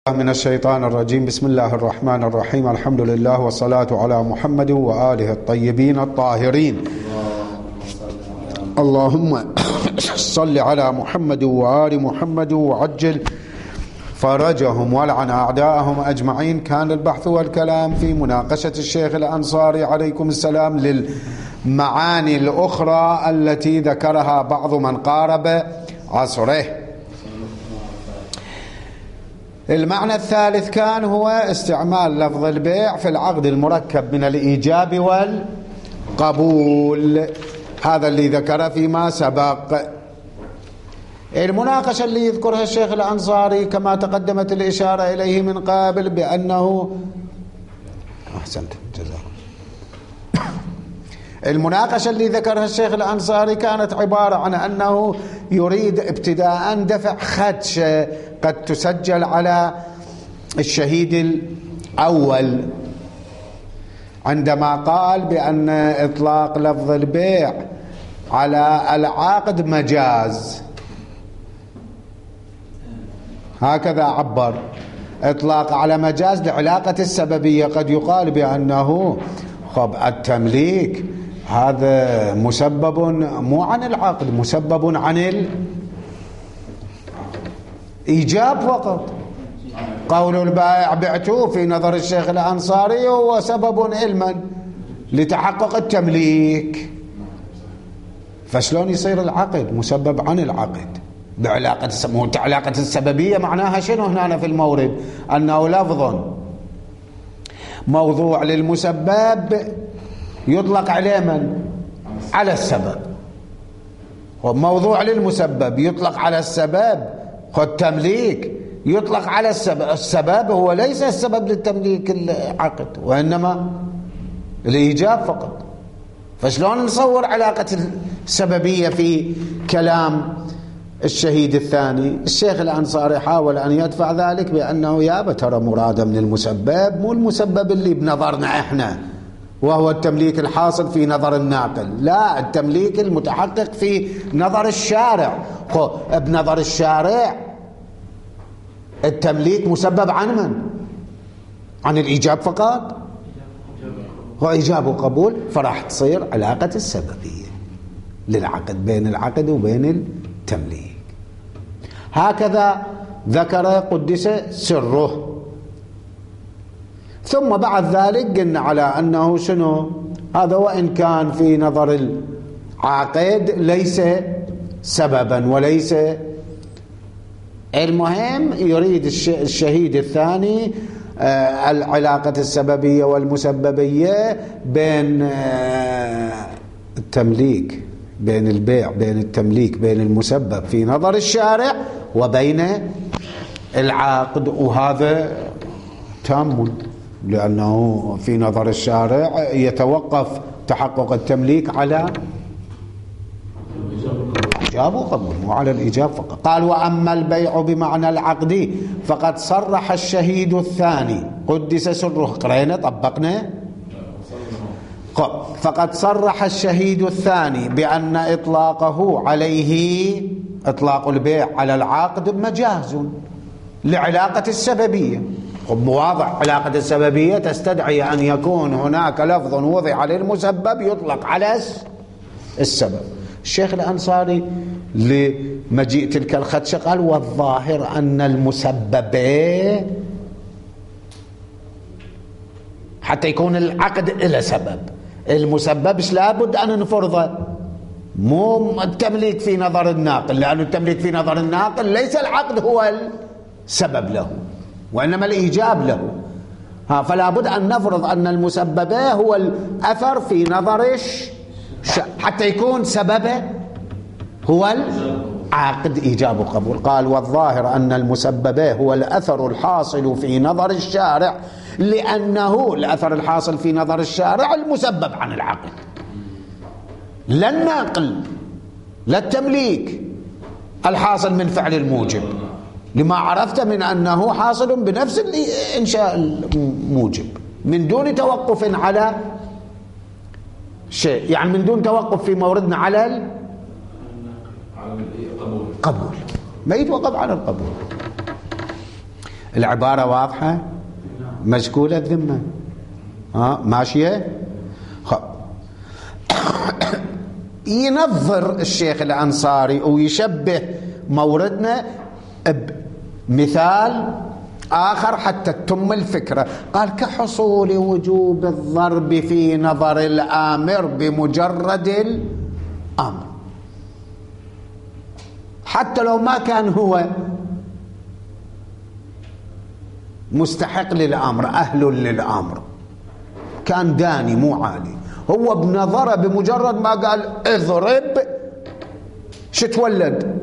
من الشيطان الرجيم. بسم الله الرحمن الرحيم. الحمد لله والصلاة على محمد وآله الطيبين الطاهرين. اللهم صل على محمد وآل محمد وعجل فرجهم ولعن أعداءهم أجمعين. كان البحث والكلام في مناقشة الشيخ الأنصاري عليكم السلام للمعاني الأخرى التي ذكرها بعض من قارب عصره. المعنى الثالث كان هو استعمال لفظ البيع في العقد المركب من الإيجاب والقبول، هذا اللي ذكر فيما سبق. المناقشة اللي يذكرها الشيخ الأنصاري كما تقدمت الإشارة إليه من قبل بأنه أحسنت جزاكم. المناقشة اللي ذكرها الشيخ الأنصاري كانت عبارة عن أنه يريد ابتداء دفع خدشة قد تسجل على الشهيد الأول عندما قال بأن إطلاق لفظ البيع على العقد مجاز، هكذا عبر، إطلاق على مجاز لعلاقة السببية. قد يقال بأنه التمليك هذا مسبب مو عن العقد، مسبب عن الإيجاب فقط. قول البائع بعته في نظر الشيخ الأنصاري هو سبب علما لتحقق التمليك، فشلون يصير العقد مسبب عن العقد بعلاقة علاقة السببية؟ معناها شنو هنا في المورد؟ أنه لفظ موضوع للمسبب يطلق عليه من؟ على السبب. موضوع للمسبب يطلق على السبب. التمليك يطلق على السبب. السبب هو ليس السبب للتمليك العقد، وإنما الإيجاب فقط. فشلون نصور علاقة السببية في كلام الشهيد الثاني؟ الشيخ الأنصاري حاول أن يدفع ذلك بأنه يا ترى مراده من المسبب مو المسبب اللي بنظرنا إحنا وهو التمليك الحاصل في نظر الناقل، لا، التمليك المتحقق في نظر الشارع. بنظر الشارع التمليك مسبب عن من؟ عن الإيجاب فقط، وإيجاب وقبول، فراح تصير علاقة السببية للعقد بين العقد وبين التمليك. هكذا ذكر قدس سره. ثم بعد ذلك قلنا على أنه شنو هذا، وإن كان في نظر العاقد ليس سببا وليس، المهم يريد الشهيد الثاني العلاقة السببية والمسببية بين التمليك، بين البيع، بين التمليك، بين المسبب في نظر الشارع وبين العقد. وهذا تأمل، لأنه في نظر الشارع يتوقف تحقق التمليك على إيجاب وقبول مو على الإيجاب فقط. قال: وأما البيع بمعنى العقد فقد صرح الشهيد الثاني قدس سره. قرينا طبقنا. فقد صرح الشهيد الثاني بأن إطلاقه عليه، إطلاق البيع على العقد، مجاز لعلاقة السببية. واضح علاقة السببية تستدعي أن يكون هناك لفظ وضع للمسبب يطلق على السبب. الشيخ الأنصاري لمجيء تلك الخدشة قال: والظاهر أن المسبب حتى يكون العقد إلى سبب، المسبب لابد أن نفرضه، مو التمليك في نظر الناقل، لأن التمليك في نظر الناقل ليس العقد هو السبب له وإنما الإيجاب له. فلا بد أن نفرض أن المسبب هو الأثر في نظر حتى يكون سببه هو العقد إيجاب وقبول. قال: والظاهر أن المسبب هو الأثر الحاصل في نظر الشارع، لأنه الأثر الحاصل في نظر الشارع المسبب عن العقد، لا الناقل، لا التمليك الحاصل من فعل الموجب، لما عرفت من أنه حاصل بنفس إنشاء الموجب من دون توقف على شيء، يعني من دون توقف في موردنا على القبول، ما يتوقف على القبول. العبارة واضحة مشكولة الذمة ماشية. ينظر الشيخ الأنصاري ويشبه موردنا بمثال آخر حتى تتم الفكرة. قال كحصول وجوب الضرب في نظر الآمر بمجرد الأمر، حتى لو ما كان هو مستحق للأمر أهل للأمر، كان داني مو عالي، هو بنظره بمجرد ما قال اضرب شو تولد؟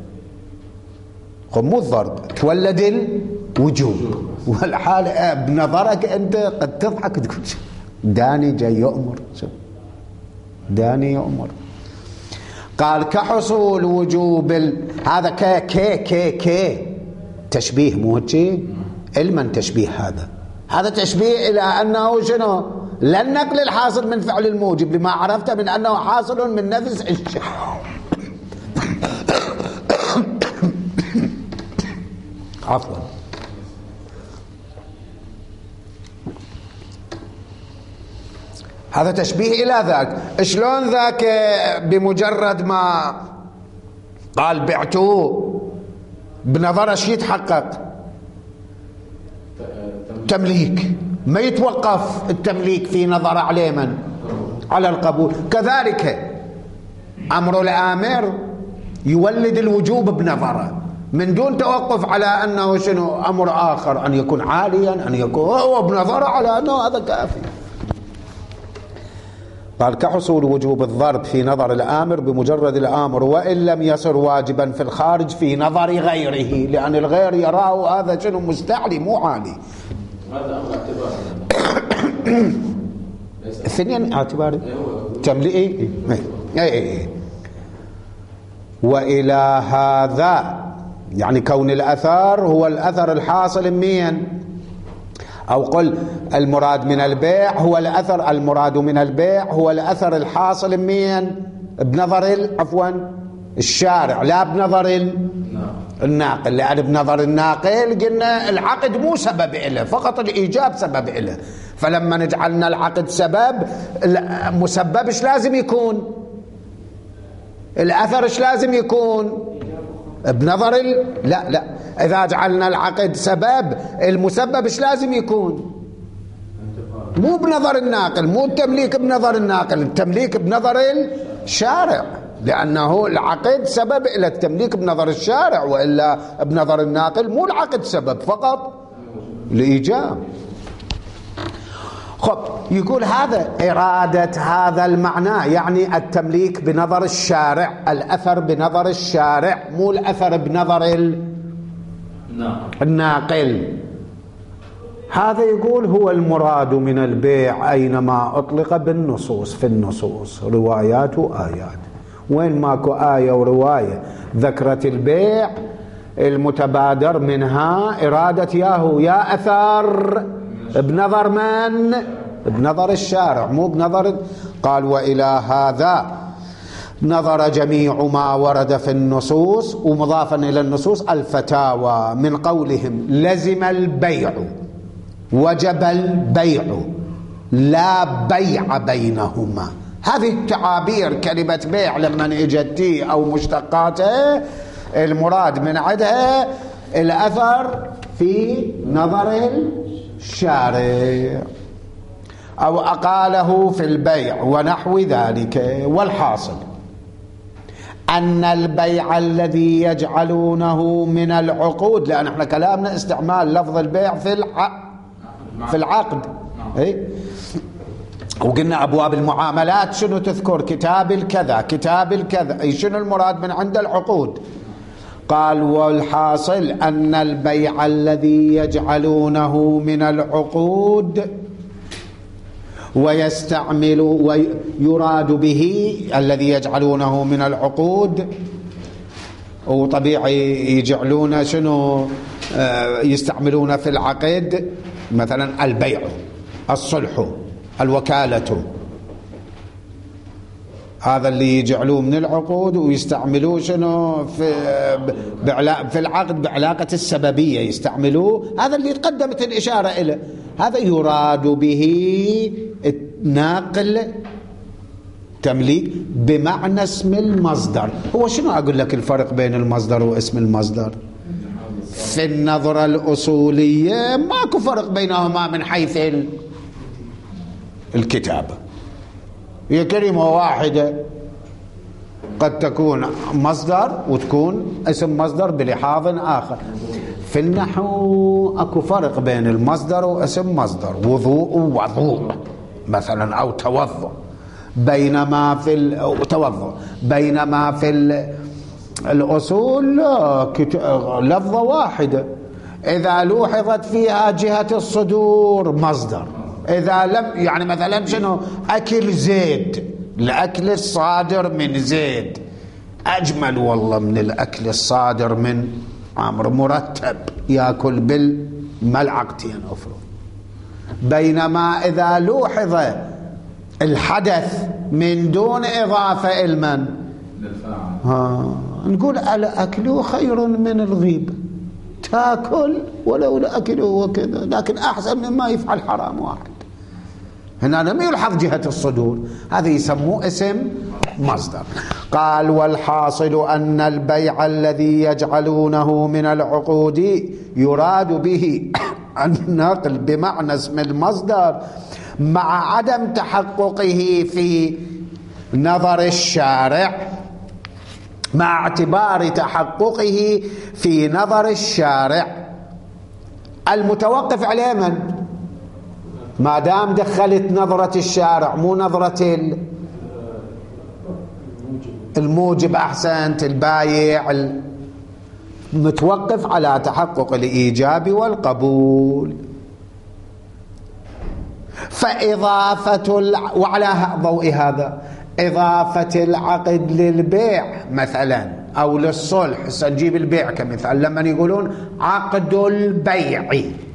مو الضرب، تولد الوجوب. والحال بنظرك انت قد تضحك تقول داني جاي يؤمر، داني يؤمر. قال كحصول وجوب هذا كي تشبيه، مو هيك علما تشبيه، هذا تشبيه الى انه شنو؟ لن نقل الحاصل من فعل الموجب لما عرفت من انه حاصل من نفس الشيء. عفوا. هذا تشبيه الى ذاك. شلون ذاك بمجرد ما قال بعتوه بنظر ايش يتحقق؟ تمليك، ما يتوقف التمليك في نظر عليه من؟ على القبول. كذلك أمر الآمر يولد الوجوب بنظره من دون توقف على أنه شنو أمر آخر، أن يكون عاليا، أن يكون هو بنظره على أنه هذا كافي. قال كحصول وجوب الضرب في نظر الآمر بمجرد الآمر وإن لم يصر واجبا في الخارج في نظر غيره، لأن الغير يراه هذا شنو مستعلي مو عالي. هذا أمر اعتباري اثنين اعتباري تمليئي. وإلى هذا يعني كون الأثر هو الأثر الحاصل من، أو قل المراد من البيع هو الأثر، المراد من البيع هو الأثر الحاصل من بنظر عفوا الشارع لا بنظر الناقل، لأن بنظر الناقل قلنا العقد مو سبب إله، فقط الإيجاب سبب إله. فلما نجعلنا العقد سبب، مسبب ايش لازم يكون؟ الأثر ايش لازم يكون؟ بنظر لا إذا جعلنا العقد سبب، المسبب ايش لازم يكون؟ مو بنظر الناقل، مو التمليك بنظر الناقل، التمليك بنظر الشارع، لأنه العقد سبب إلى التمليك بنظر الشارع، وإلا بنظر الناقل مو العقد سبب، فقط الإيجاب. خب يقول هذا إرادة هذا المعنى، يعني التمليك بنظر الشارع، الأثر بنظر الشارع، مو الأثر بنظر الناقل. هذا يقول هو المراد من البيع أينما أطلق بالنصوص، في النصوص روايات وآيات، وين ماكو آية ورواية ذكرت البيع المتبادر منها إرادة ياهو يا أثر بنظر من؟ بنظر الشارع مو بنظر. قال وإلى هذا نظر جميع ما ورد في النصوص، ومضافا إلى النصوص الفتاوى من قولهم لزم البيع، وجب البيع، لا بيع بينهما. هذه التعابير كلمة بيع لما اجت أو مشتقاته المراد من عندها الأثر في نظر الشارع أو أقاله في البيع ونحو ذلك. والحاصل أن البيع الذي يجعلونه من العقود، لأن احنا كلامنا استعمال لفظ البيع في العقد، وقلنا أبواب المعاملات شنو تذكر؟ كتاب الكذا كتاب الكذا، أي شنو المراد من عند العقود. قال والحاصل أن البيع الذي يجعلونه من العقود ويستعمل ويراد به الذي يجعلونه من العقود، وطبيعي يجعلون شنو يستعملون في العقد، مثلا البيع، الصلح، الوكالة، هذا اللي يجعلوه من العقود ويستعملوه شنو في العقد بعلاقة السببية يستعملوه، هذا اللي قدمت الإشارة إليه. هذا يراد به ناقل تمليك بمعنى اسم المصدر. هو شنو أقول لك الفرق بين المصدر واسم المصدر؟ في النظرة الأصولية ماكو فرق بينهما من حيث الكتابة، هي كلمة واحدة، قد تكون مصدر وتكون اسم مصدر بلحاظ آخر. في النحو اكو فرق بين المصدر واسم مصدر، وضوء ووضوء مثلا، او توضؤ، بينما في الأصول لفظة واحدة. إذا لوحظت فيها جهة الصدور مصدر، إذا لم يعني مثلا شنو أكل زيد، الأكل الصادر من زيد أجمل والله من الأكل الصادر من عمرو، مرتب يأكل بالملعقتين أفرض. بينما إذا لوحظ الحدث من دون إضافة المن نقول الأكل خير من الغيبة، تاكل ولو لأكله وكذا، لكن أحسن مما يفعل حرام واحد. هنا لم يلحظ جهة الصدور، هذا يسموه اسم مصدر. قال والحاصل أن البيع الذي يجعلونه من العقود يراد به النقل بمعنى اسم المصدر مع عدم تحققه في نظر الشارع، مع اعتبار تحققه في نظر الشارع المتوقف عليه من؟ ما دام دخلت نظرة الشارع مو نظرة الموجب، أحسنت، البايع، متوقف على تحقق الإيجاب والقبول. فإضافة وعلى ضوء هذا إضافة العقد للبيع مثلا أو للصلح، سنجيب البيع كمثال، لما يقولون عقد البيع،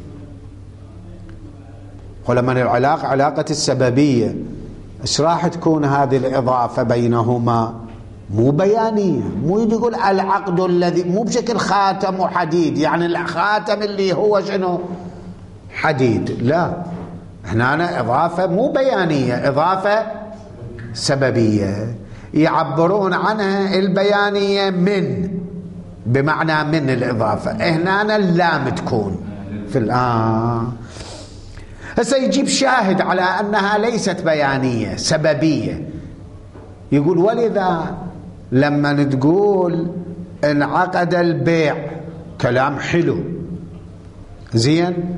ولما العلاقة علاقة السببية، إيش راح تكون هذه الإضافة بينهما؟ مو بيانية، مو يقول العقد الذي، مو بشكل خاتم وحديد، يعني الخاتم اللي هو شنو حديد، لا، هنا إضافة مو بيانية، إضافة سببية. يعبرون عنها البيانية من، بمعنى من الإضافة، هنا اللام تكون في هسه يجيب شاهد على أنها ليست بيانية سببية، يقول ولذا لما تقول انعقد البيع، كلام حلو زين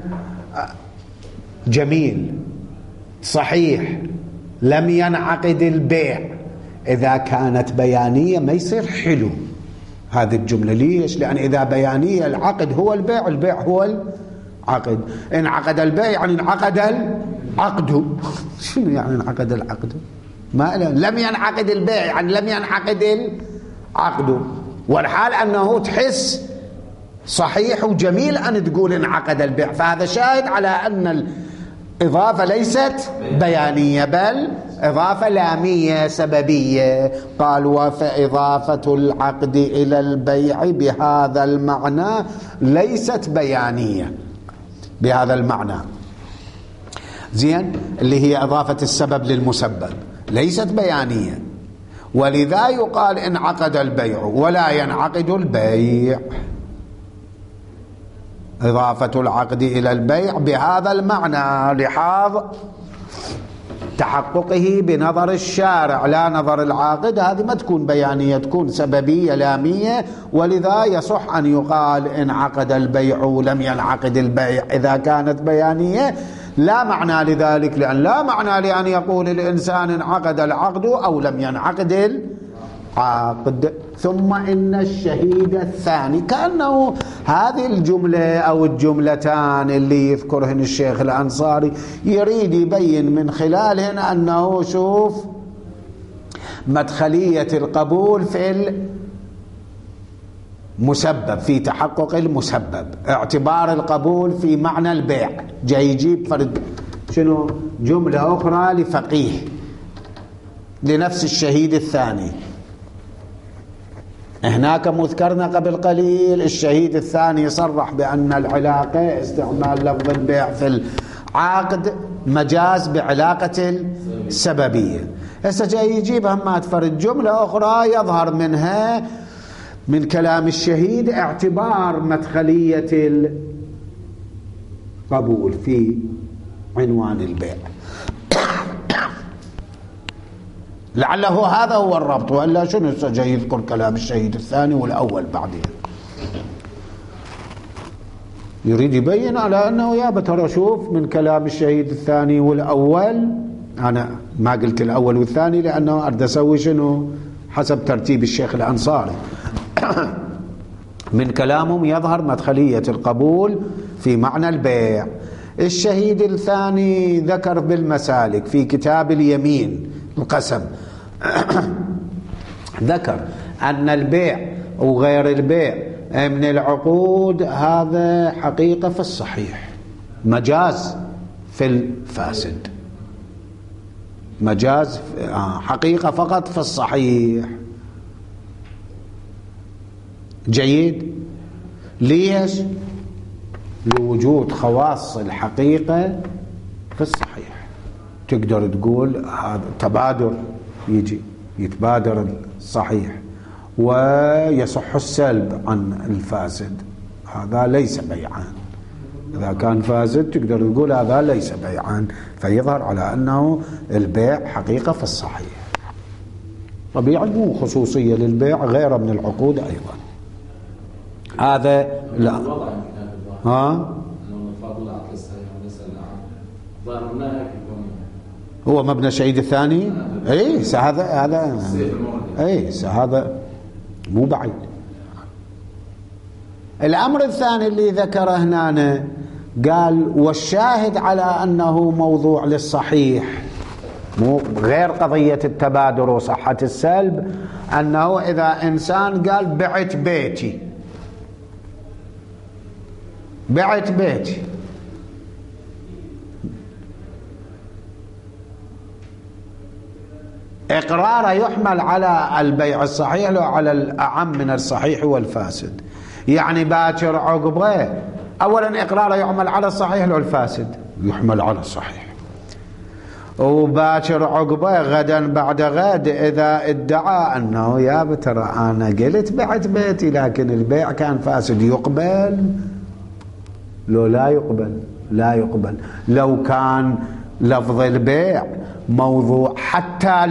جميل صحيح، لم ينعقد البيع، إذا كانت بيانية ما يصير حلو هذه الجملة. ليش؟ لأن إذا بيانية العقد هو البيع، البيع هو العقد. انعقد البيع يعني انعقد العقد. شنو يعني انعقد العقد؟ ما لم ينعقد البيع يعني لم ينعقد العقد، والحال أنه تحس صحيح وجميل أن تقول انعقد البيع. فهذا شاهد على أن الإضافة ليست بيانية بل إضافة لامية سببية. قال وفإضافة العقد إلى البيع بهذا المعنى ليست بيانية بهذا المعنى، زين، اللي هي إضافة السبب للمسبب، ليست بيانية، ولذا يقال انعقد البيع ولا ينعقد البيع. إضافة العقد إلى البيع بهذا المعنى لحاظ تحققه بنظر الشارع لا نظر العاقد، هذه ما تكون بيانية، تكون سببية لامية. ولذا يصح أن يقال انعقد البيع ولم ينعقد البيع إذا كانت بيانية. لا معنى لذلك، لأن لا معنى لأن يقول الإنسان انعقد العقد أو لم ينعقد العقد. ثم إن الشهيد الثاني، كأنه هذه الجملة أو الجملتان اللي يذكرهن الشيخ الأنصاري يريد يبين من خلالهن أنه شوف مدخلية القبول في المسبب، في تحقق المسبب، اعتبار القبول في معنى البيع. جاي يجيب فرد شنو جملة أخرى لفقيه لنفس الشهيد الثاني. هناك مذكرنا قبل قليل الشهيد الثاني صرح بأن العلاقة استعمال لفظ البيع في العقد مجاز بعلاقة السببية. هسه جاي يجيب همات فرد جملة أخرى يظهر منها من كلام الشهيد اعتبار مدخلية القبول في عنوان البيع. لعله هذا هو الربط، وإلا شنو جاي يذكر كلام الشهيد الثاني والأول بعدين؟ يريد يبين على أنه يا ترى شوف من كلام الشهيد الثاني والأول، أنا ما قلت الأول والثاني لأنه أريد أسوي شنو حسب ترتيب الشيخ الأنصاري. من كلامهم يظهر مدخلية القبول في معنى البيع. الشهيد الثاني ذكر بالمسالك في كتاب اليمين القسم ذكر أن البيع وغير البيع من العقود هذا حقيقة في الصحيح، مجاز في الفاسد، مجاز حقيقة فقط في الصحيح. جيد. ليش؟ لوجود خواص الحقيقة في الصحيح. تقدر تقول هذا تبادر، يجي يتبادر الصحيح ويصح السلب عن الفاسد، هذا ليس بيعان. إذا كان فاسد تقدر تقول هذا ليس بيعان، فيظهر على أنه البيع حقيقة في الصحيح. طبيعي مو خصوصية للبيع غير من العقود أيضا. هذا لا هو مبنى الشهيد الثاني. اي هذا مو بعيد. الأمر الثاني اللي ذكره هنا قال والشاهد على أنه موضوع للصحيح، مو غير قضية التبادر وصحة السلب، أنه إذا إنسان قال بعت بيتي، بعت بيتي، إقراره يحمل على البيع الصحيح لو على الأعم من الصحيح والفاسد. يعني باكر عقبه أولا إقراره يحمل على الصحيح لو الفاسد يحمل على الصحيح، وباكر عقبه غدا بعد غد إذا ادعى أنه يا ترى أنا قلت بعت بيتي لكن البيع كان فاسد، يقبل لو لا يقبل؟ لا يقبل. لو كان لفظ البيع موضوع حتى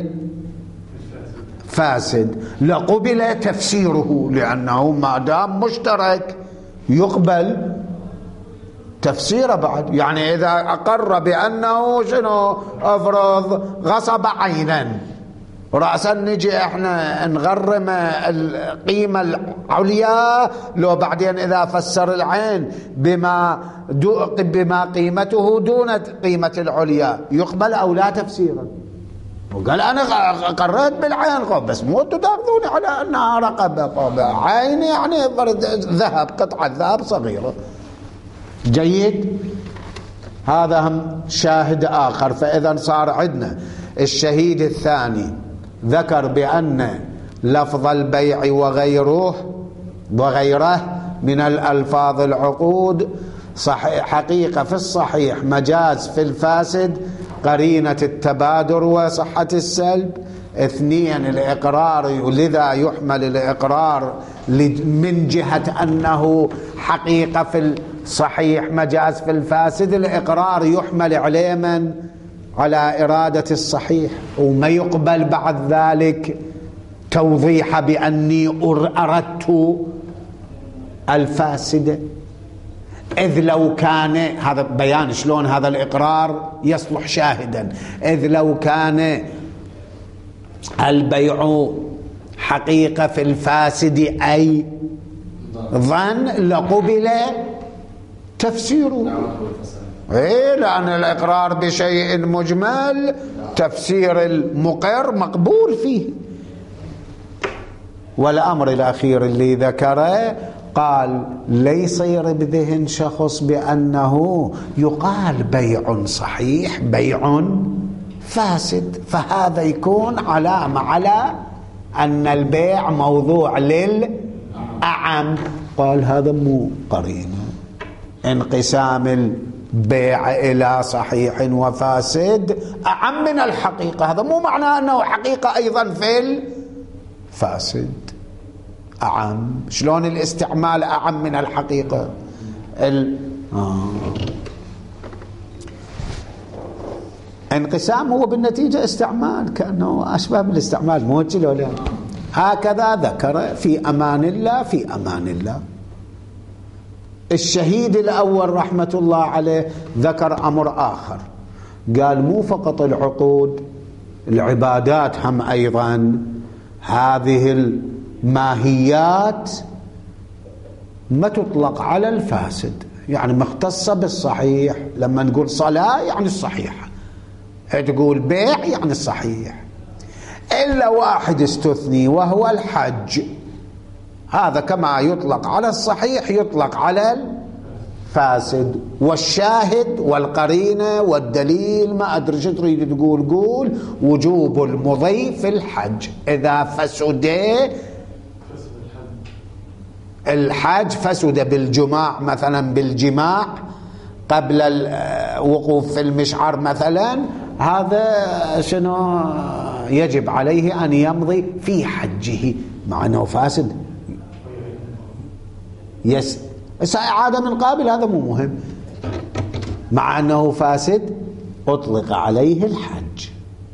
للفاسد لقبل تفسيره، لأنه ما دام مشترك يقبل تفسيره بعد. يعني إذا أقر بأنه شنو أفرض غصب عينا رأسا، نجي احنا نغرم القيمة العليا، لو بعدين إذا فسر العين بما قيمته دون قيمة العليا يقبل أو لا تفسيرا؟ وقال أنا قررت بالعين، بس مو تاخذوني على أنها رقبة عين، يعني ذهب، قطعة ذهب صغيرة. جيد. هذا هم شاهد آخر. فإذا صار عندنا الشهيد الثاني ذكر بأن لفظ البيع وغيره من الألفاظ العقود حقيقة في الصحيح، مجاز في الفاسد، قرينة التبادر وصحة السلب. اثنين الإقرار، لذا يحمل الإقرار من جهة أنه حقيقة في الصحيح مجاز في الفاسد، الإقرار يحمل عليه من على إرادة الصحيح، وما يقبل بعد ذلك توضيح بأني أردت الفاسدة. إذ لو كان هذا بيان شلون هذا الإقرار يصلح شاهدا، إذ لو كان البيع حقيقة في الفاسد أي ظن لقبل تفسيره. إيه، لأن الإقرار بشيء مجمل تفسير المقر مقبول فيه. والأمر الأخير اللي ذكره قال ليس يرد بذهن شخص بأنه يقال بيع صحيح بيع فاسد، فهذا يكون علامة على أن البيع موضوع للأعم. قال هذا مو قرينة. انقسام البيع إلى صحيح وفاسد أعم من الحقيقة، هذا مو معناه أنه حقيقة أيضا في الفاسد أعم. شلون الاستعمال أعم من الحقيقة؟ انقسام هو بالنتيجة استعمال، كأنه أسباب الاستعمال موجه ولا. هكذا ذكر في أمان الله في أمان الله. الشهيد الأول رحمة الله عليه ذكر أمر آخر، قال مو فقط العقود، العبادات هم أيضا هذه الماهيات ما تطلق على الفاسد، يعني مختصة بالصحيح. لما نقول صلاة يعني الصحيحة، تقول بيع يعني الصحيح، إلا واحد استثني وهو الحج. هذا كما يطلق على الصحيح يطلق على الفاسد. والشاهد والقرينة والدليل ما أدري شو تريد تقول، قول وجوب المضي في الحج إذا فسد الحج، فسد بالجماع مثلا، بالجماع قبل الوقوف في المشعر مثلا، هذا شنو يجب عليه أن يمضي في حجه، مع أنه فاسد. إعادة من قابل هذا مو مهم، مع أنه فاسد أطلق عليه الحج،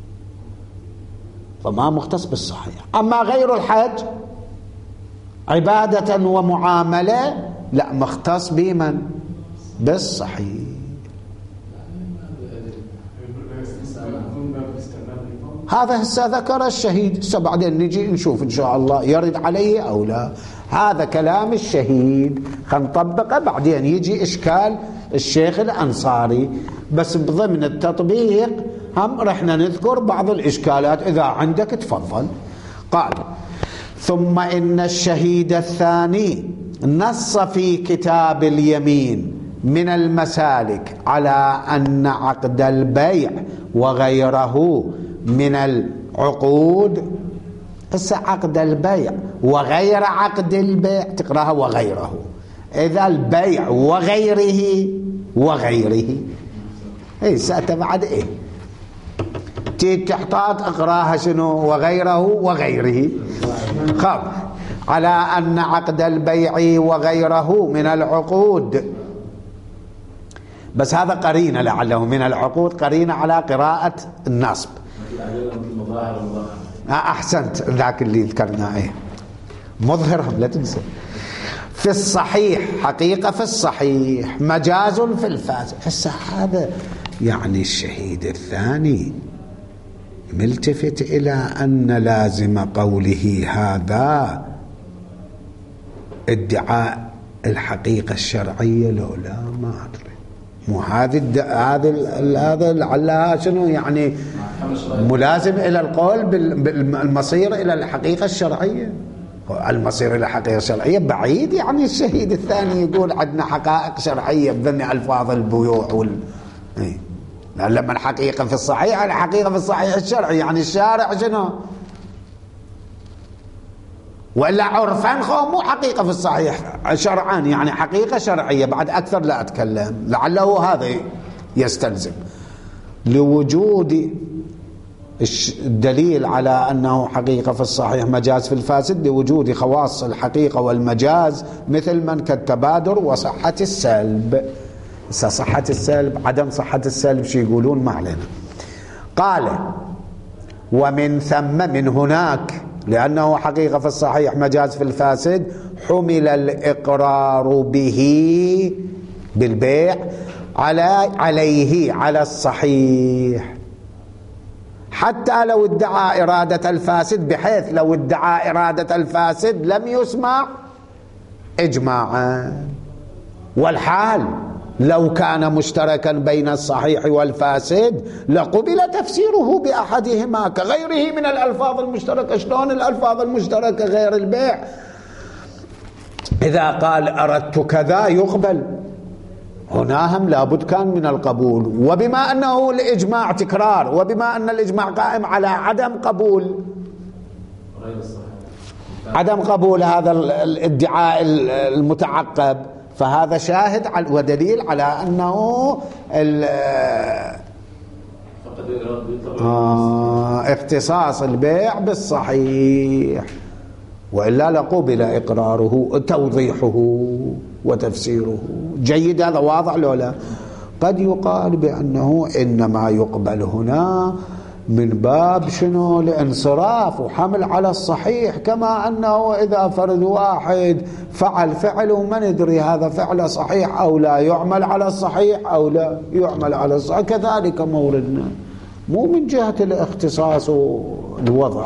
فما مختص بالصحيح. أما غير الحج عبادة ومعاملة لا، مختص بمن؟ بالصحيح. هذا هسه ذكر الشهيد، هسه بعدين نجي نشوف إن شاء الله يرد عليه أو لا. هذا كلام الشهيد، خنطبقه بعدين يجي إشكال الشيخ الأنصاري، بس بضمن التطبيق هم رحنا نذكر بعض الإشكالات، إذا عندك تفضل. قال ثم إن الشهيد الثاني نص في كتاب اليمين من المسالك على أن عقد البيع وغيره من العقود. هسه عقد البيع وغير عقد البيع تقراها وغيره، إذا البيع وغيره إيه سأتبعد إيه تيجي تحتاط اقراها شنو وغيره خب على أن عقد البيع وغيره من العقود. بس هذا قرينة لعله من العقود، قرينة على قراءة النصب. أحسنت، ذاك اللي ذكرناه إيه مظهرهم لا تنسى. في الصحيح حقيقة، في الصحيح مجاز في الفاسد. هسه هذا يعني الشهيد الثاني ملتفت إلى أن لازم قوله هذا ادعاء الحقيقة الشرعية لو لا ما أدري. مو هذا لعلها شنو يعني ملازم إلى القول بالمصير إلى الحقيقة الشرعية. المصير إلى الحقيقة الشرعية بعيد، يعني الشهيد الثاني يقول عندنا حقائق شرعية بذن ألفاظ البيوع لما الحقيقة في الصحيح، الحقيقة في الصحيح الشرعي يعني الشارع شنو، وإلا عرفا مو حقيقة في الصحيح شرعان، يعني حقيقة شرعية. بعد أكثر لا أتكلم، لعله هذا يستلزم لوجود الدليل على أنه حقيقة في الصحيح مجاز في الفاسد، لوجود خواص الحقيقة والمجاز مثل من كالتبادر وصحة السلب. صحة السلب عدم صحة السلب شو يقولون ما علينا. قال ومن ثم من هناك لأنه حقيقة في الصحيح مجاز في الفاسد حمل الإقرار به بالبيع عليه على الصحيح، حتى لو ادعى إرادة الفاسد، بحيث لو ادعى إرادة الفاسد لم يسمع إجماعا. والحال لو كان مشتركا بين الصحيح والفاسد لقبل تفسيره بأحدهما كغيره من الألفاظ المشتركة. شلون الألفاظ المشتركة غير البيع؟ إذا قال أردت كذا يقبل، هنا هم لابد كان من القبول. وبما أنه الإجماع تكرار، وبما أن الإجماع قائم على عدم قبول هذا الادعاء المتعقب، فهذا شاهد ودليل على أنه اختصاص البيع بالصحيح، وإلا لقبل إقراره توضيحه وتفسيره. جيد، هذا واضح لو لا؟ قد يقال بأنه إنما يقبل هنا من باب شنو؟ الانصراف وحمل على الصحيح، كما أنه إذا فرد واحد فعل فعل وما ندري هذا فعل صحيح أو لا، يعمل على الصحيح أو لا يعمل على الصحيح، كذلك موردنا مو من جهة الاختصاص والوضع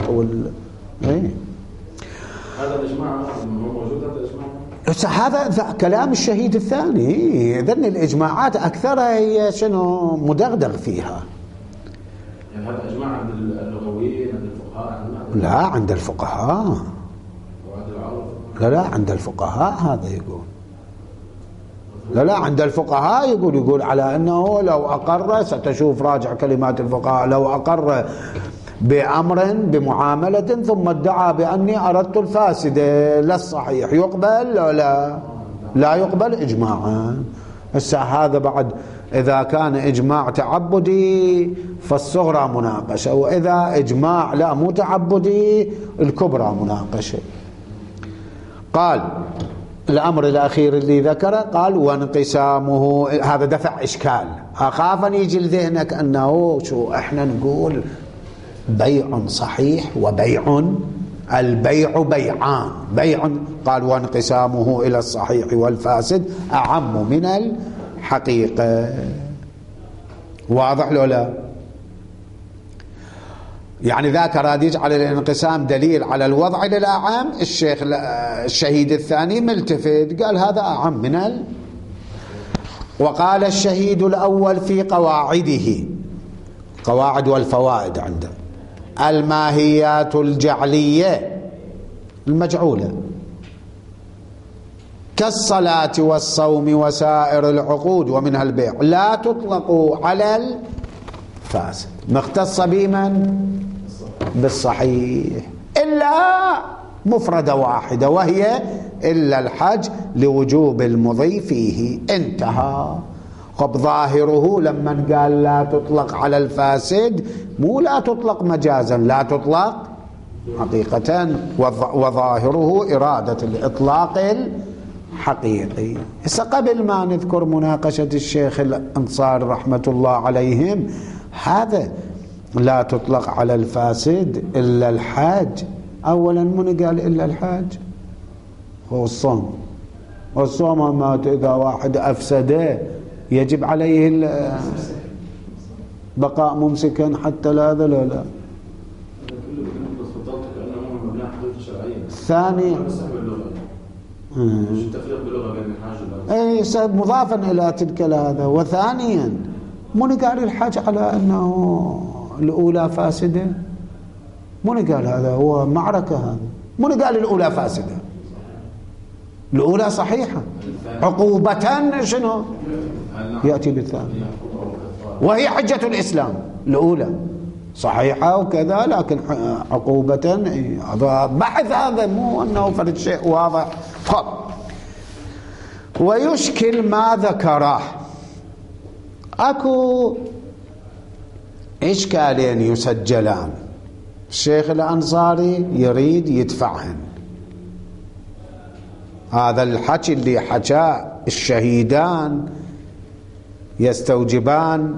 هذا الإجماع موجود، هذا الإجماع هذا كلام الشهيد الثاني. إذن الإجماعات أكثرها هي شنو؟ مدغدغ فيها. يعني هذا إجماع عند اللغويين، عند الفقهاء؟ لا عند الفقهاء. وعند العرب؟ لا عند الفقهاء هذا يقول. لا عند الفقهاء يقول على أنه لو أقر، ستشوف راجع كلمات الفقهاء، لو أقر بأمر بمعاملة ثم ادعى بأني أردت الفاسدة لا الصحيح، يقبل لا يقبل إجماعا. هذا بعد إذا كان إجماع تعبدي فالصغرى مناقشة، وإذا إجماع لا مو تعبدي الكبرى مناقشة. قال الأمر الأخير اللي ذكره، قال وانقسامه، هذا دفع إشكال. أخاف أن يجي لذهنك أنه شو إحنا نقول بيع صحيح وبيع، البيع بيعان، بيع، قال وانقسامه إلى الصحيح والفاسد أعم من الحقيقة. واضح لو لا؟ يعني ذاك راد يجعل الانقسام دليل على الوضع للأعم، الشيخ الشهيد الثاني ملتفت قال هذا أعم من وقال الشهيد الأول في قواعده، قواعد والفوائد عنده، الماهيات الجعلية المجعولة كالصلاة والصوم وسائر العقود ومنها البيع لا تطلق على الفاسد، مختصة بمن؟ بالصحيح، إلا مفردة واحدة وهي إلا الحج لوجوب المضي فيه، انتهى. خب ظاهره لما قال لا تطلق على الفاسد مو لا تطلق مجازا، لا تطلق حقيقة، وظاهره إرادة الإطلاق الحقيقي. هسه قبل ما نذكر مناقشة الشيخ الأنصار رحمة الله عليهم، هذا لا تطلق على الفاسد إلا الحاج، أولا من قال إلا الحاج؟ هو الصوم، والصوم مات إذا واحد أفسده يجب عليه بقاء ممسكا حتى لا هذا لا. الثاني اي مضافا الى تلك هذا. وثانيا من قال الحاج على انه الاولى فاسده؟ من قال هذا؟ هو معركه، هذا من قال الاولى فاسده؟ الاولى صحيحه عقوبه شنو ياتي بالثانيه، وهي حجه الاسلام. الاولى صحيحه وكذا، لكن عقوبه بحث، هذا مو انه فرد شيء واضح. طب ويشكل ما ذكره، اكو اشكالين يسجلان، الشيخ الأنصاري يريد يدفعهن. هذا الحكي اللي حكاه الشهيدان يستوجبان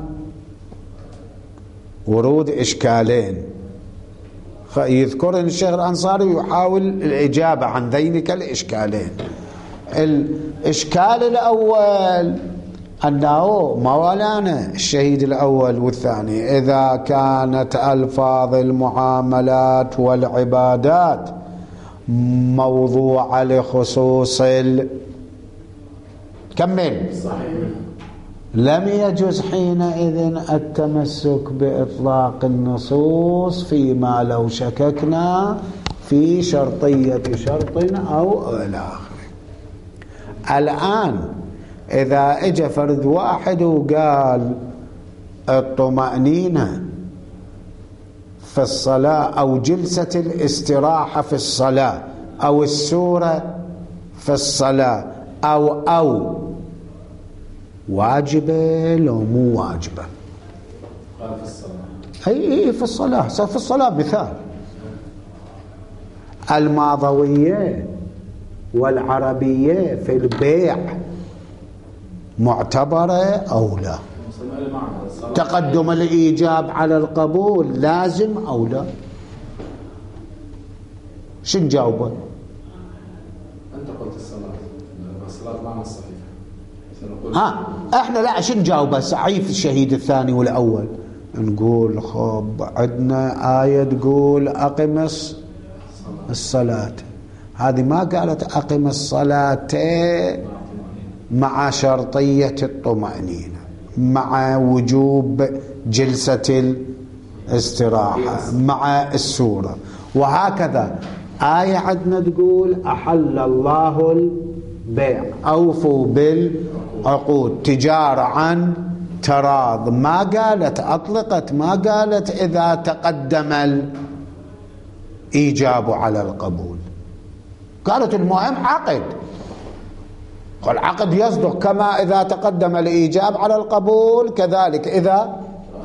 ورود إشكالين، يذكرن الشيخ الأنصاري يحاول الإجابة عن ذينك الإشكالين. الإشكال الأول أنه مولانا الشهيد الأول والثاني، إذا كانت ألفاظ المعاملات والعبادات موضوعة لخصوص كمل لم يجوز حينئذ التمسك بإطلاق النصوص فيما لو شككنا في شرطية شرط أو إلى آخره. الآن إذا اجى فرد واحد وقال الطمأنينة في الصلاة أو جلسة الاستراحة في الصلاة أو السورة في الصلاة أو واجبة لو مو واجبة؟ قال في الصلاة. أي في الصلاة. في الصلاة مثال الماضوية والعربية في البيع معتبرة أو لا؟ تقدم الإيجاب على القبول لازم أو لا؟ شن جاوبه؟ أنت قلت الصلاة معنى الصحيح. احنا لا، شن جاوبه؟ صحيح الشهيد الثاني والأول. نقول خب عندنا آية تقول أقم الصلاة، هذه ما قالت أقم الصلاة مع شرطية الطمأنينة مع وجوب جلسة الاستراحة مع السورة. وهكذا آية عندنا تقول أحل الله البيع أوفوا بالعقود تجارة عن تراض، ما قالت أطلقت، ما قالت إذا تقدم الإيجاب على القبول، قالت المهم عقد، والعقد يصدق كما إذا تقدم الإيجاب على القبول كذلك إذا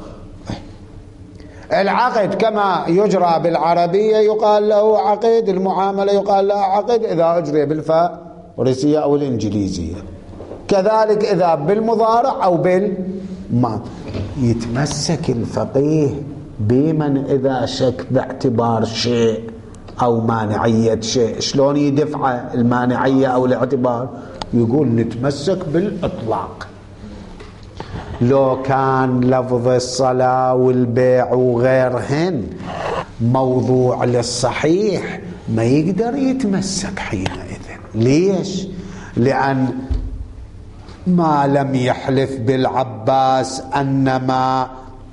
العقد كما يجرى بالعربية يقال له عقد، المعاملة يقال لها عقد إذا أجري بالفارسية أو الإنجليزية، كذلك إذا بالمضارع أو بالماضي. يتمسك الفقيه بمن إذا شك باعتبار شيء أو مانعية شيء، شلون يدفع المانعية أو الاعتبار؟ يقول نتمسك بالإطلاق. لو كان لفظ الصلاة والبيع وغيرهن موضوع للصحيح ما يقدر يتمسك حينئذ. ليش؟ لأن ما لم يحلف بالعباس أنما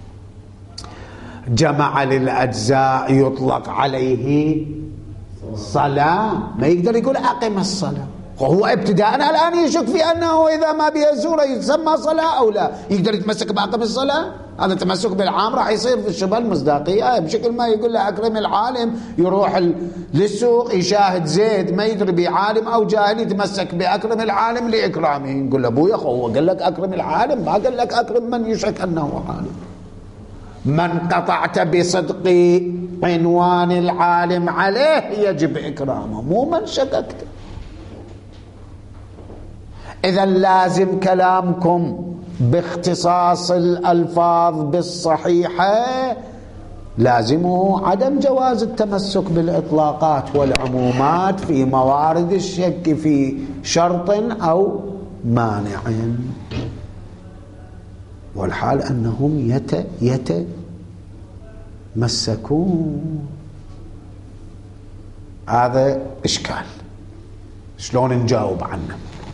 جمع للأجزاء يطلق عليه صلاة، ما يقدر يقول أقم الصلاة، وهو ابتداء الآن يشك في أنه إذا ما بها سورة يسمى صلاة أو لا. يقدر يتمسك بأقم الصلاة؟ هذا تمسك بالعام راح يصير في الشبه المصداقية بشكل ما يقول له أكرم العالم، يروح للسوق يشاهد زيد ما يدري بعالم أو جاهل يتمسك بأكرم العالم لإكرامه، يقول له أبويا هو قال لك أكرم العالم، ما قال لك أكرم من يشك أنه عالم. من قطعت بصدق عنوان العالم عليه يجب إكرامه، مو من شككت. إذا لازم كلامكم باختصاص الألفاظ بالصحيحة لازمه عدم جواز التمسك بالإطلاقات والعمومات في موارد الشك في شرط أو مانع، والحال أنهم يتمسكون. هذا إشكال، شلون نجاوب عنه؟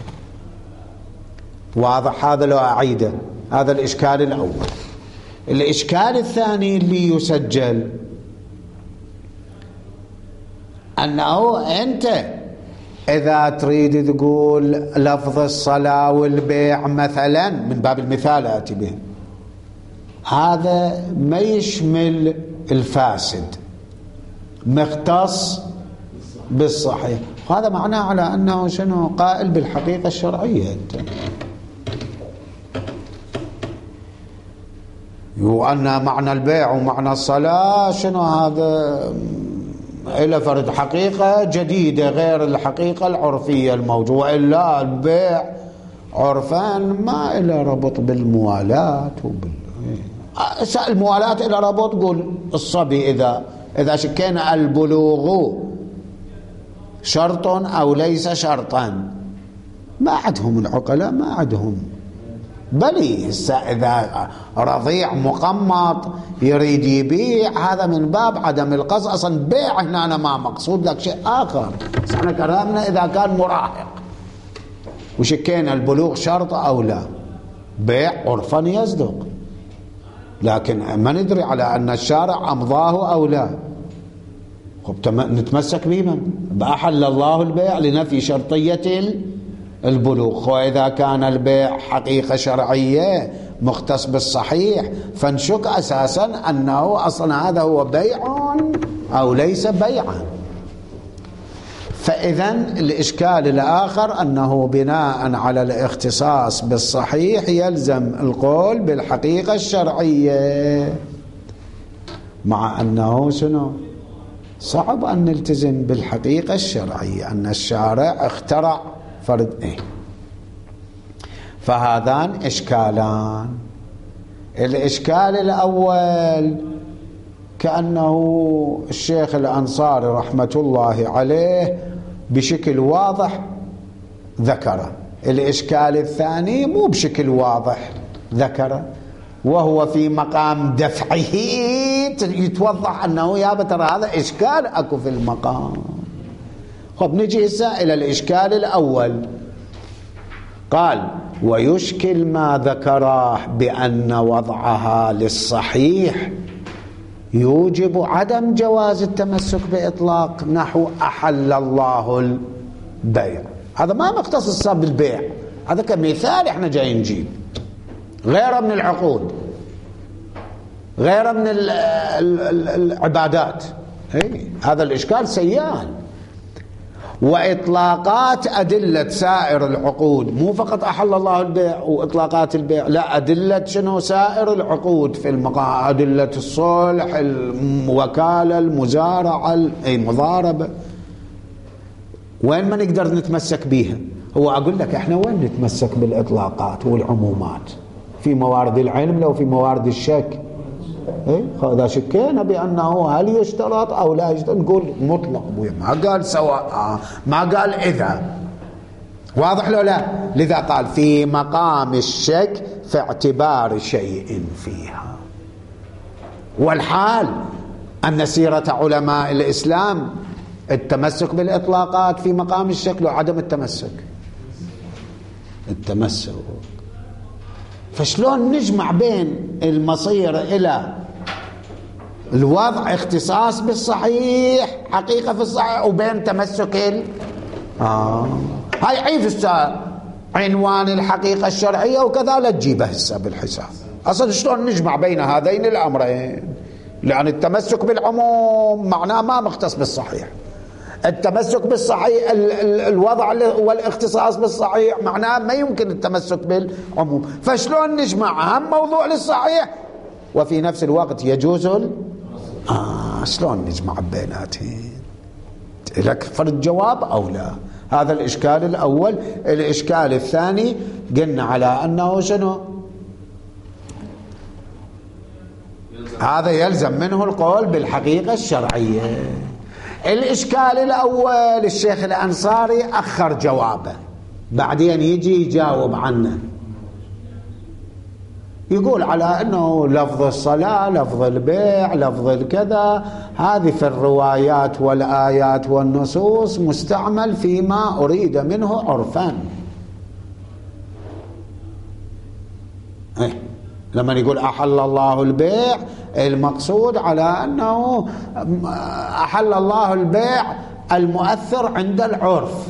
واضح هذا؟ لو أعيده، هذا الإشكال الأول. الإشكال الثاني اللي يسجل أنه أنت إذا تريد تقول لفظ الصلاة والبيع مثلا من باب المثال آتي به، هذا ما يشمل الفاسد، مختص بالصحيح، هذا معناه على أنه شنو؟ قائل بالحقيقة الشرعية. أنت وأن معنى البيع ومعنى الصلاة شنو؟ هذا إلى فرد حقيقة جديدة غير الحقيقة العرفية الموجودة، إلا البيع عرفان ما إلى ربط بالموالاة الموالاة إلى ربط. قول الصبي إذا شكينا البلوغ شرط أو ليس شرطا، ما عندهم العقلاء، ما عندهم. بلي إذا رضيع مقمط يريد يبيع هذا من باب عدم القصد، أصلا بيع هنا أنا ما مقصود لك شيء آخر. احنا كلامنا إذا كان مراهق وشكينا البلوغ شرط أو لا، بيع عرفا يصدق، لكن ما ندري على أن الشارع أمضاه أو لا. نتمسك بمن؟ بأحل الله البيع لنفي شرطية البلوغ. وإذا كان البيع حقيقة شرعية مختص بالصحيح فنشك أساسا أنه أصلا هذا هو بيع أو ليس بيعا. فإذا الإشكال الآخر أنه بناء على الاختصاص بالصحيح يلزم القول بالحقيقة الشرعية، مع أنه شنو؟ صعب أن نلتزم بالحقيقة الشرعية، أن الشارع اخترع فرد فهذان إشكالان. الإشكال الأول كأنه الشيخ الأنصاري رحمة الله عليه بشكل واضح ذكره، الإشكال الثاني مو بشكل واضح ذكره، وهو في مقام دفعه يتوضح أنه يا ترى هذا إشكال أكو في المقام. خب نجي هسه إلى الإشكال الأول. قال ويشكل ما ذكره بأن وضعها للصحيح يوجب عدم جواز التمسك بإطلاق، نحو أحل الله البيع. هذا ما مختص بالبيع، هذا كمثال احنا جاي نجيب غيره من العقود، غيره من العبادات. هذا الإشكال سيان. وإطلاقات أدلة سائر العقود، مو فقط أحل الله البيع وإطلاقات البيع، لا، أدلة شنو سائر العقود في المقام، أدلة الصلح، الوكالة، المزارعة، المضاربة، وين ما نقدر نتمسك بيها. هو أقول لك إحنا وين نتمسك بالإطلاقات والعمومات؟ في موارد العلم لو في موارد الشك. إذا شكينا بأنه هل يشترط أو لا يشترط نقول مطلق، ما قال سواء، ما قال إذا. واضح لو لا؟ لذا قال في مقام الشك في اعتبار شيء فيها. والحال أن سيرة علماء الإسلام التمسك بالإطلاقات في مقام الشك وعدم التمسك. فشلون نجمع بين المصير إلى الوضع اختصاص بالصحيح حقيقة في الصحيح وبين تمسك هاي عيد هسه عنوان الحقيقة الشرعية وكذا لا تجيبه هسه بالحساب. أصلا شلون نجمع بين هذين الأمرين؟ لأن التمسك بالعموم معناه ما مختص بالصحيح، التمسك بالصحيح الوضع والاختصاص بالصحيح معناه ما يمكن التمسك بالعموم. فشلون نجمع هم موضوع للصحيح وفي نفس الوقت يجوز شلون نجمع بيناتهم؟ لك فرد جواب أو لا؟ هذا الإشكال الأول. الإشكال الثاني قلنا على أنه شنو؟ هذا يلزم منه القول بالحقيقة الشرعية. الإشكال الأول الشيخ الأنصاري أخر جوابه، بعدين يجي يجاوب عنه، يقول على أنه لفظ الصلاة، لفظ البيع، لفظ الكذا، هذه في الروايات والآيات والنصوص مستعمل فيما أريد منه عرفا. لما يقول أحل الله البيع المقصود على أنه أحل الله البيع المؤثر عند العرف.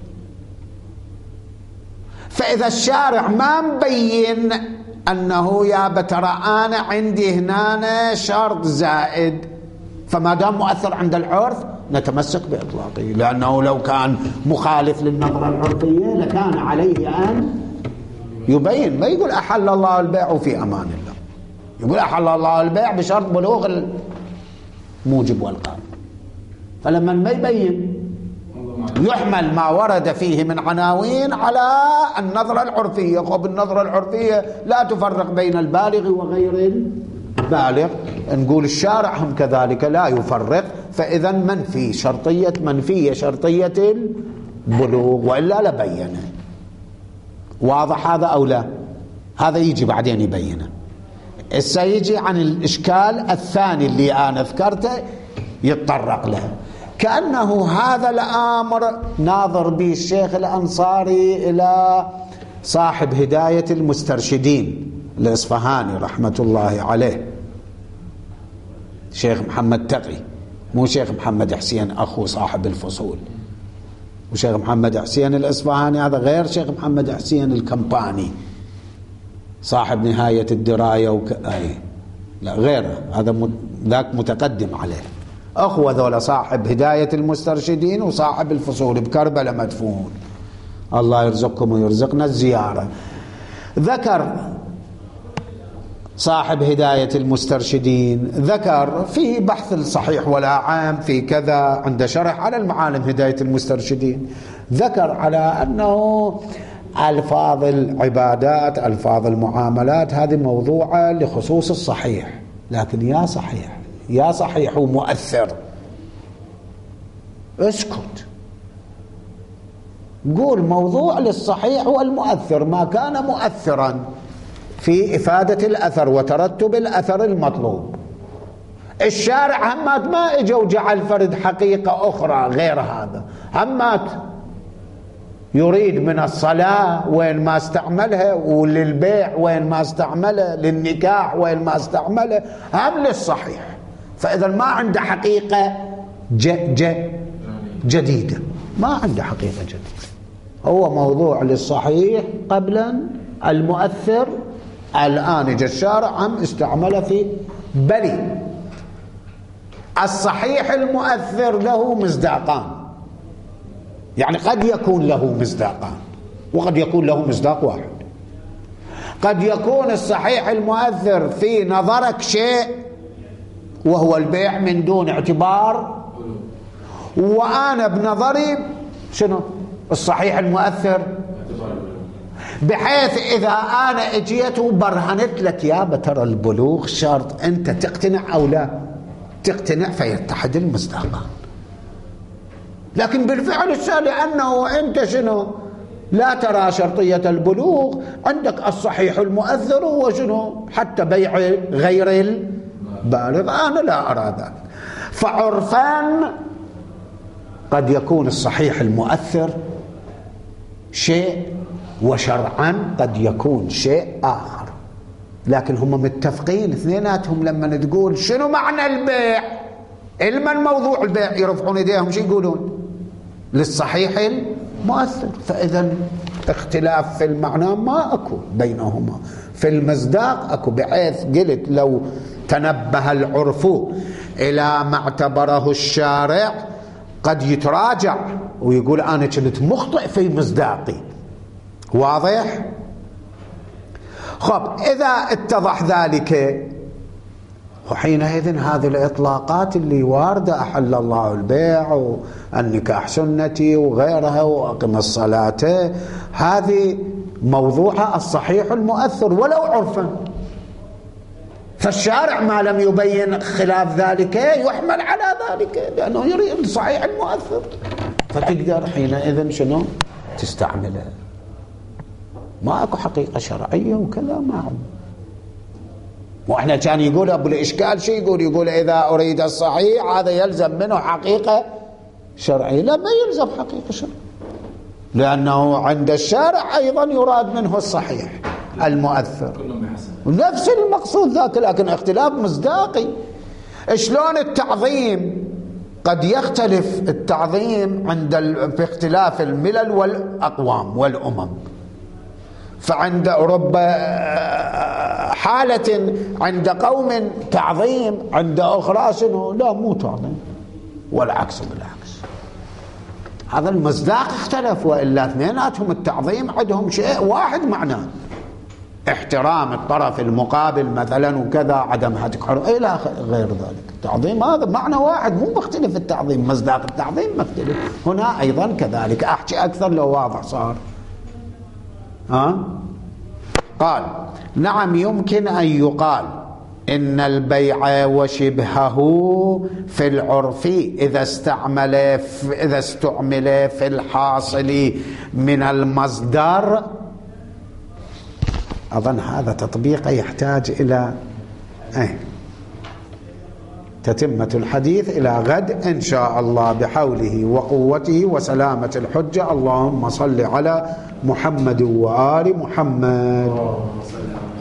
فإذا الشارع ما مبين أنه يا بترى أنا عندي هنا شرط زائد، فما دام مؤثر عند العرف نتمسك بإطلاقه، لأنه لو كان مخالف للنظرة العرفية لكان عليه أن يبين، ما يقول أحل الله البيع في أمان الله، يقول أحل الله البيع بشرط بلوغ الموجب والقائل. فلما ما يبين يحمل ما ورد فيه من عناوين على النظرة العرفية. خب النظرة العرفية لا تفرق بين البالغ وغير البالغ، نقول الشارع هم كذلك لا يفرق، فإذا منفية شرطية البلوغ وإلا لبينه. واضح هذا أو لا؟ هذا يجي بعدين يبينه. سيجي عن الإشكال الثاني اللي أنا ذكرته يتطرق له، كأنه هذا الأمر ناظر به الشيخ الأنصاري إلى صاحب هداية المسترشدين الإصفهاني رحمة الله عليه، شيخ محمد تقي، مو شيخ محمد حسين أخو صاحب الفصول. وشيخ محمد حسين الإصفهاني هذا غير شيخ محمد حسين الكمباني صاحب نهاية الدراية لا غيره، هذا ذاك متقدم عليه. أخوة ذولا صاحب هداية المسترشدين وصاحب الفصول بكربلاء مدفون. الله يرزقكم ويرزقنا الزيارة. ذكر صاحب هداية المسترشدين، ذكر في بحث الصحيح والأعام في كذا عند شرح على المعالم هداية المسترشدين، ذكر على أنه ألفاظ العبادات ألفاظ المعاملات هذه موضوعة لخصوص الصحيح، لكن يا صحيح ومؤثر اسكت، قول موضوع للصحيح والمؤثر، ما كان مؤثرا في إفادة الأثر وترتب الأثر المطلوب. الشارع همات ما اجى وجعل فرد حقيقة أخرى غير هذا، همات يريد من الصلاة وين ما استعملها، وللبيع وين ما استعملها، للنكاح وين ما استعملها، هم للصحيح. فإذا ما عنده حقيقة جديدة، ما عنده حقيقة جديدة، هو موضوع للصحيح قبلا المؤثر، الآن اجى الشارع هم استعمله في بلي. الصحيح المؤثر له مصداقان، يعني قد يكون له مصداقان وقد يكون له مصداق واحد. قد يكون الصحيح المؤثر في نظرك شيء وهو البيع من دون اعتبار، وأنا بنظري شنو الصحيح المؤثر، بحيث إذا أنا اجيت وبرهنت لك يابا ترى البلوغ شرط، أنت تقتنع أو لا تقتنع، فيتحد المصداقان. لكن بالفعل لأنه أنت شنو لا ترى شرطية البلوغ، عندك الصحيح المؤثر هو شنو حتى بيع غير البالغ، أنا لا أرى ذلك. فعرفان قد يكون الصحيح المؤثر شيء، وشرعا قد يكون شيء آخر، لكن هم متفقين اثنيناتهم. لما تقول شنو معنى البيع، علما موضوع البيع، يرفعون يديهم شو يقولون للصحيح المؤثر. فإذا اختلاف في المعنى ما أكو بينهما، في المصداق أكو، بحيث قلت لو تنبه العرف إلى ما اعتبره الشارع قد يتراجع ويقول أنا كنت مخطئ في مصداقي. واضح؟ خب إذا اتضح ذلك، وحينئذ هذه الإطلاقات اللي واردة أحل الله البيع والنكاح سنتي وغيرها وأقم الصلاة، هذه موضوعها الصحيح المؤثر ولو عرفا. فالشارع ما لم يبين خلاف ذلك يحمل على ذلك، لأنه يريد الصحيح المؤثر، فتقدر حينئذ شنو تستعمله. ما اكو حقيقة شرعية وكذا ما هم. واحنا كان يقول ابو الاشكال شيء يقول اذا اريد الصحيح هذا يلزم منه حقيقة شرعية. لا، ما يلزم حقيقة شرعية، لانه عند الشارع ايضا يراد منه الصحيح المؤثر نفس المقصود ذاك، لكن اختلاف مصداقي. شلون التعظيم قد يختلف التعظيم في اختلاف الملل والاقوام والامم. فعند رب حالة عند قوم تعظيم، عند أخرى شنو لا مو تعظيم، والعكس بالعكس. هذا المصداق اختلف، وإلا اثنيناتهم التعظيم عندهم شيء واحد معناه، احترام الطرف المقابل مثلا وكذا، عدم هتك حرمة إلى غير ذلك. التعظيم هذا معنى واحد مو مختلف، التعظيم مصداق التعظيم مختلف. هنا أيضا كذلك. أحكي أكثر لو واضح صار. قال نعم يمكن أن يقال إن البيع وشبهه في العرف إذا استعمل في الحاصل من المصدر. أظن هذا تطبيق يحتاج إلى تتمة الحديث إلى غد إن شاء الله بحوله وقوته وسلامة الحجة. اللهم صل على محمد وآل محمد.